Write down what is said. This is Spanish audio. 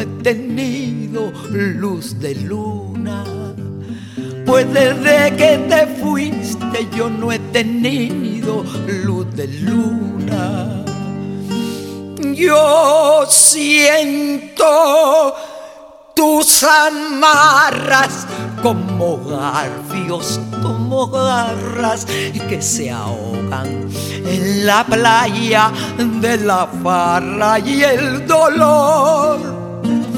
he tenido luz de luna. Pues desde que te fuiste yo no he tenido luz de luna. Yo siento tus amarras como garfios, como garras que se ahogan en la playa de la farra y el dolor.